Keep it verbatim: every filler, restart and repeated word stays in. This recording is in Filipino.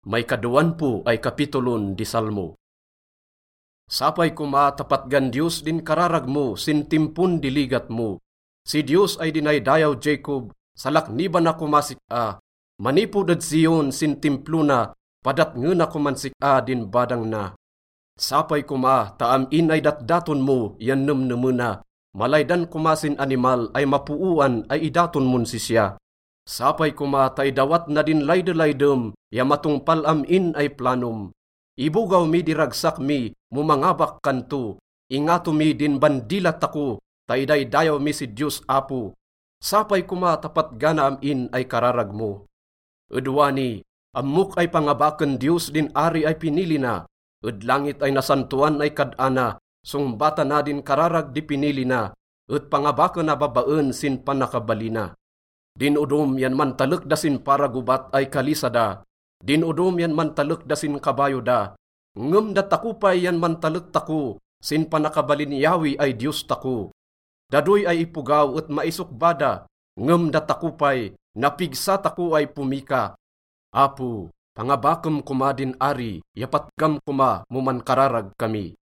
May kaduan po ay kapitulon di Salmo. Sapay kuma tapat gan Diyos din kararag mo, sintimpun diligat mo. Si Diyos ay dinaydayaw Jacob, salakniban na kumasik a. Manipudad Zion sintimplo na, padat nga na kumansik a din badang na. Sapay kuma taamin ay datdaton mo, yan numnumuna. Malaydan kumasin animal ay mapuuan ay idaton mun sisya. Sapay kuma tay dawat na din layde-laydem, ya matungpal amin ay planom. Ibugaw mi diragsak mi, mumangabak kanto. Ingato mi din bandilat ako, tay daydayaw mi si Diyos apo. Sapay kuma tapat gana amin ay kararag mo. Udwani, amok ay pangabaken Diyos din ari ay pinili na. Ud langit ay nasantuan ay kadana, sungbata na din kararag di pinili na. Ud pangabaken na babaen sin panakabalina. Din udom yan mantalek da sin paragubat ay kalisada. Din udom yan mantalek da sin kabayo da. Ngem da takupay yan mantalek tako, sin panakabalin yawi ay Diyos tako. Dadoy ay ipugaw at maisukbada, ngem da takupay, napigsa tako ay pumika. Apo, pangabakem kuma din ari, yapat gam kuma muman kararag kami.